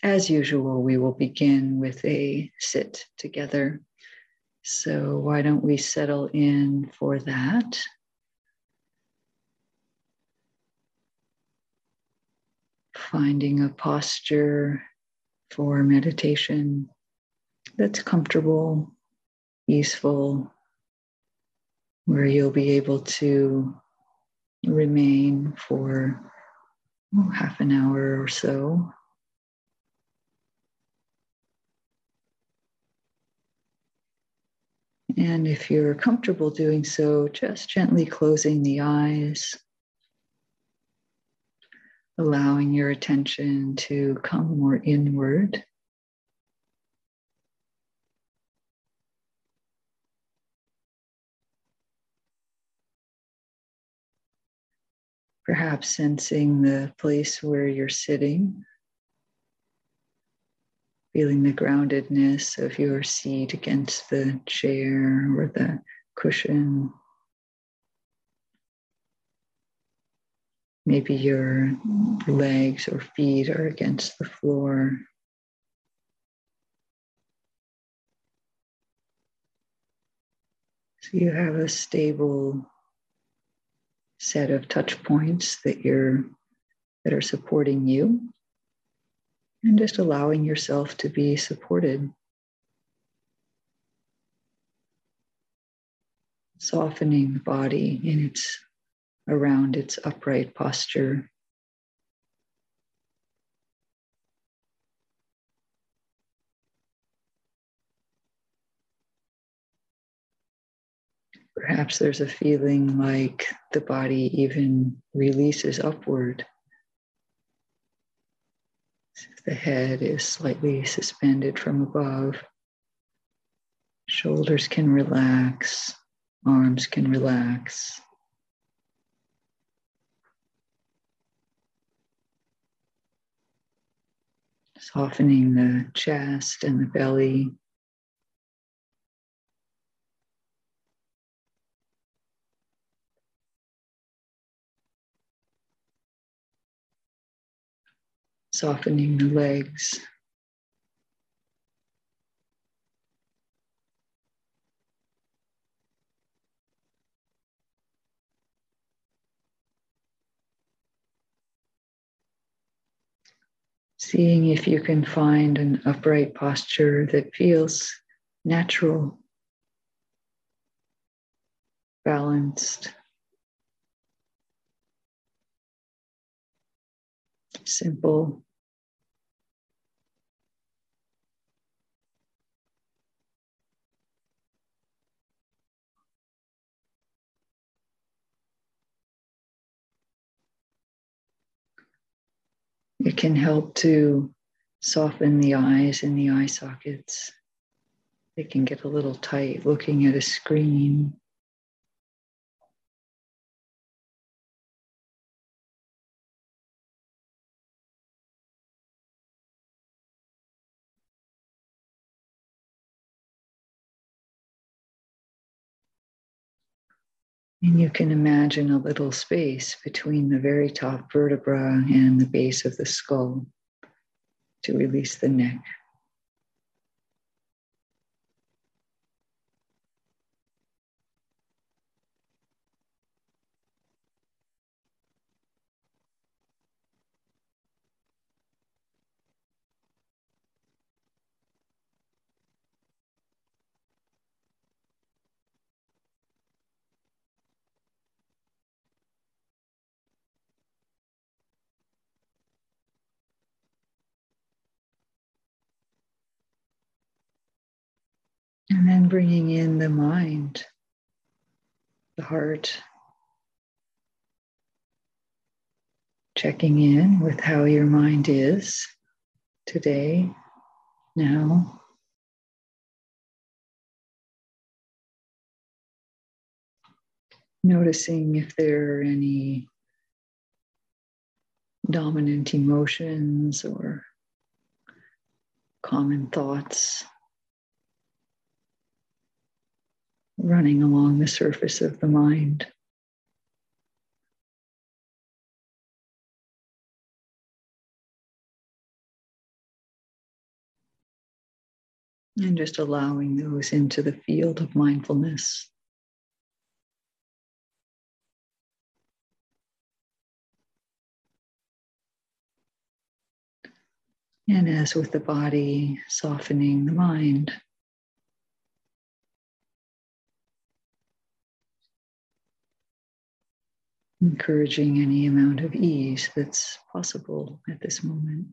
as usual, we will begin with a sit together. So why don't we settle in for that? Finding a posture for meditation that's comfortable, easeful, where you'll be able to remain for half an hour or so. And if you're comfortable doing so, just gently closing the eyes, allowing your attention to come more inward. Perhaps sensing the place where you're sitting, feeling the groundedness of your seat against the chair or the cushion. Maybe your legs or feet are against the floor. So you have a stable set of touch points that are supporting you, and just allowing yourself to be supported. Softening the body around its upright posture. Perhaps there's a feeling like the body even releases upward. As if the head is slightly suspended from above. Shoulders can relax, arms can relax. Softening the chest and the belly. Softening the legs. Seeing if you can find an upright posture that feels natural, balanced, simple. It can help to soften the eyes and the eye sockets. They can get a little tight looking at a screen. And you can imagine a little space between the very top vertebra and the base of the skull to release the neck. And then bringing in the mind, the heart, checking in with how your mind is today, now. Noticing if there are any dominant emotions or common thoughts running along the surface of the mind. And just allowing those into the field of mindfulness. And as with the body, softening the mind. Encouraging any amount of ease that's possible at this moment.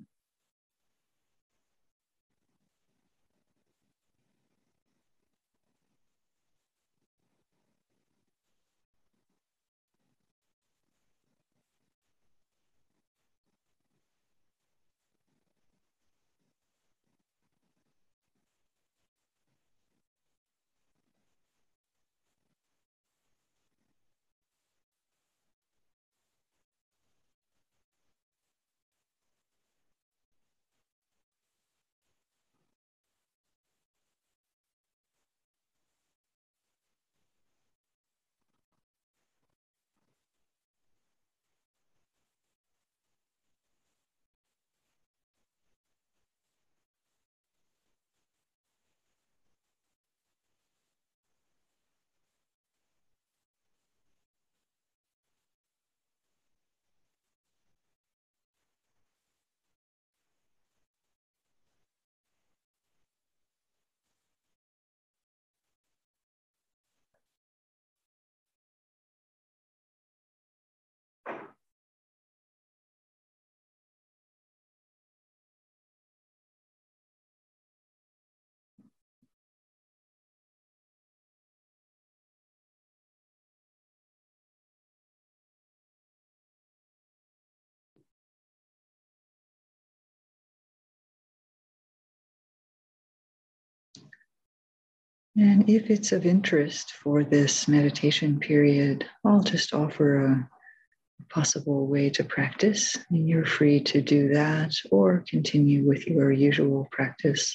And if it's of interest for this meditation period, I'll just offer a possible way to practice, and you're free to do that or continue with your usual practice.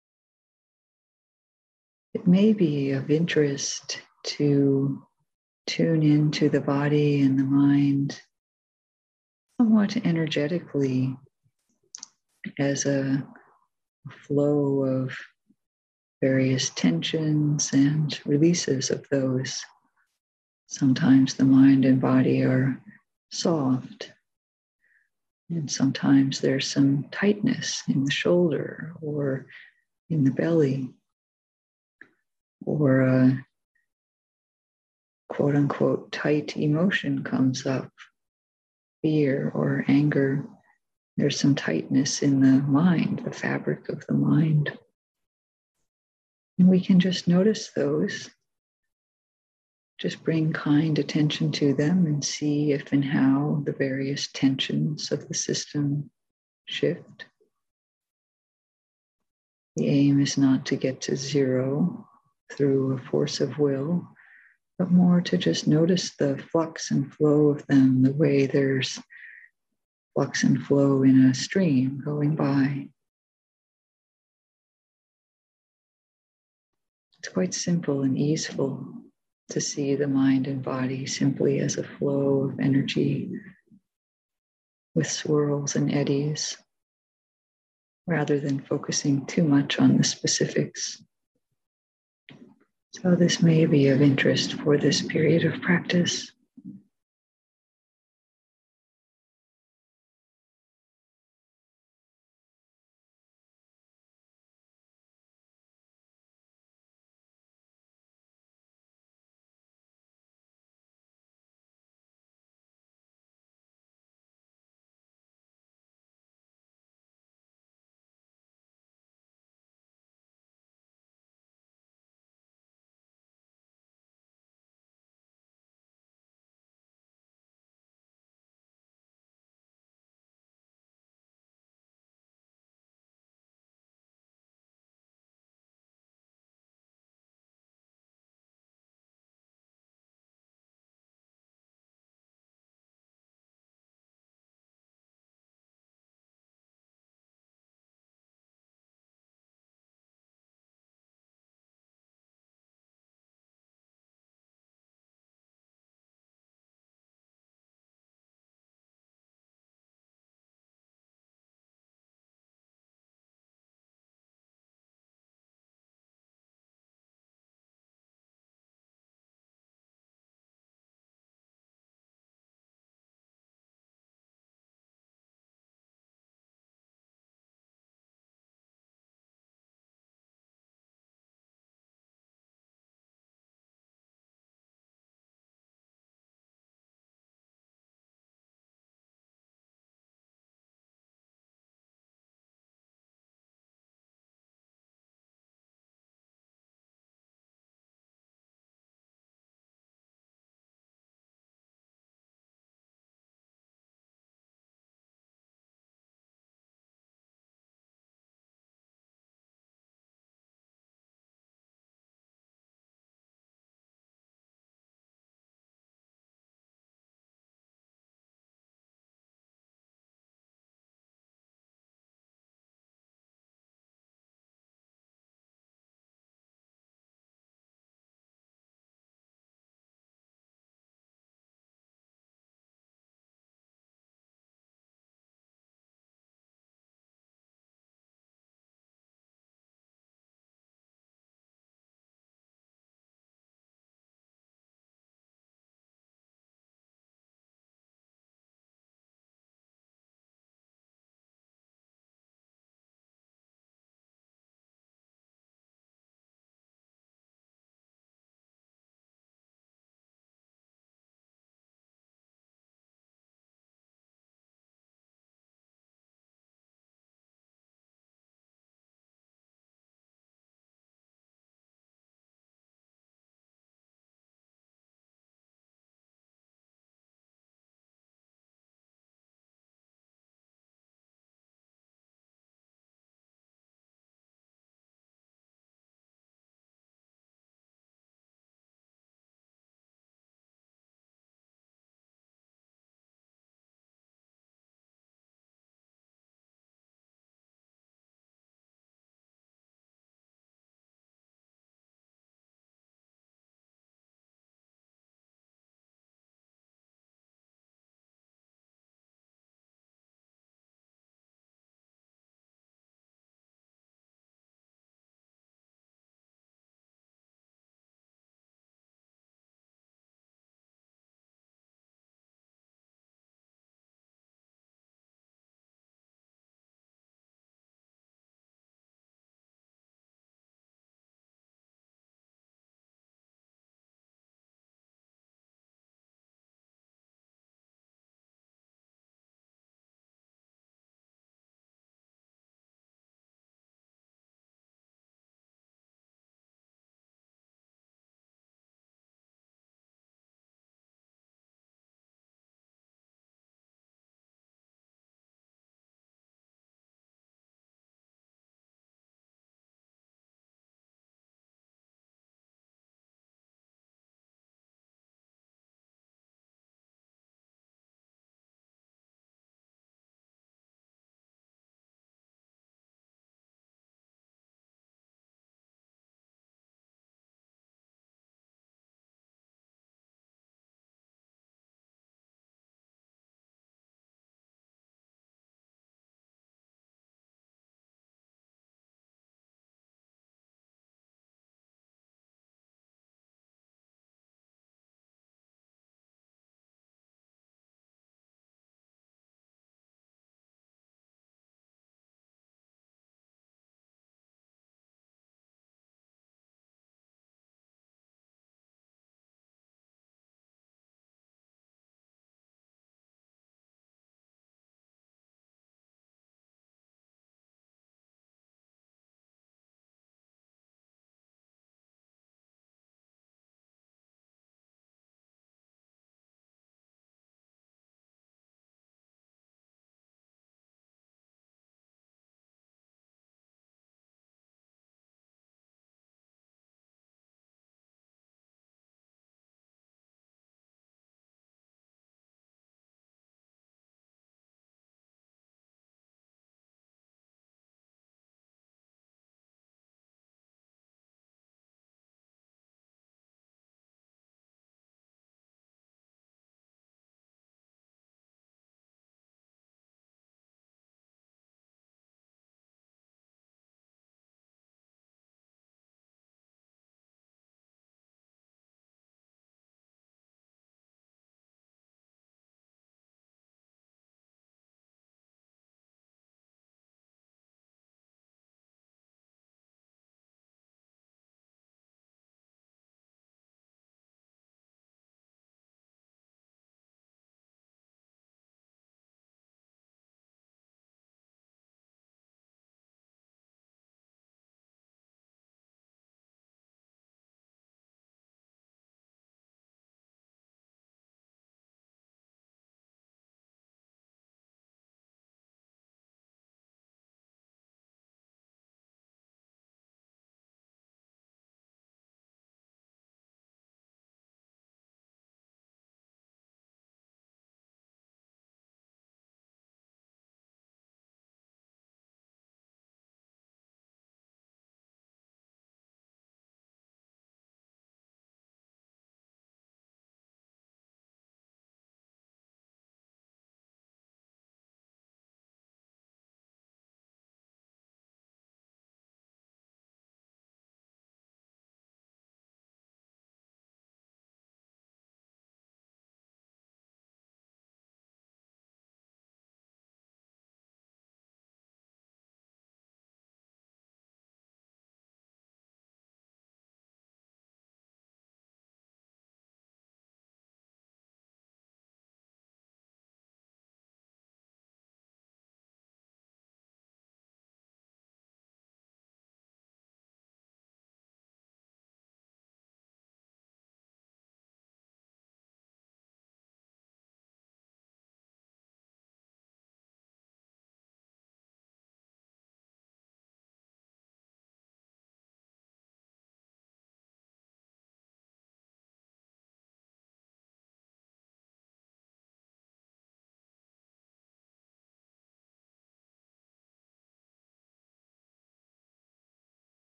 It may be of interest to tune into the body and the mind somewhat energetically as a flow of various tensions and releases of those. Sometimes the mind and body are soft, and sometimes there's some tightness in the shoulder or in the belly, or a quote unquote tight emotion comes up, fear or anger. There's some tightness in the mind, the fabric of the mind. And we can just notice those, just bring kind attention to them and see if and how the various tensions of the system shift. The aim is not to get to zero through a force of will, but more to just notice the flux and flow of them, the way there's flux and flow in a stream going by. It's quite simple and easeful to see the mind and body simply as a flow of energy with swirls and eddies, rather than focusing too much on the specifics. So this may be of interest for this period of practice.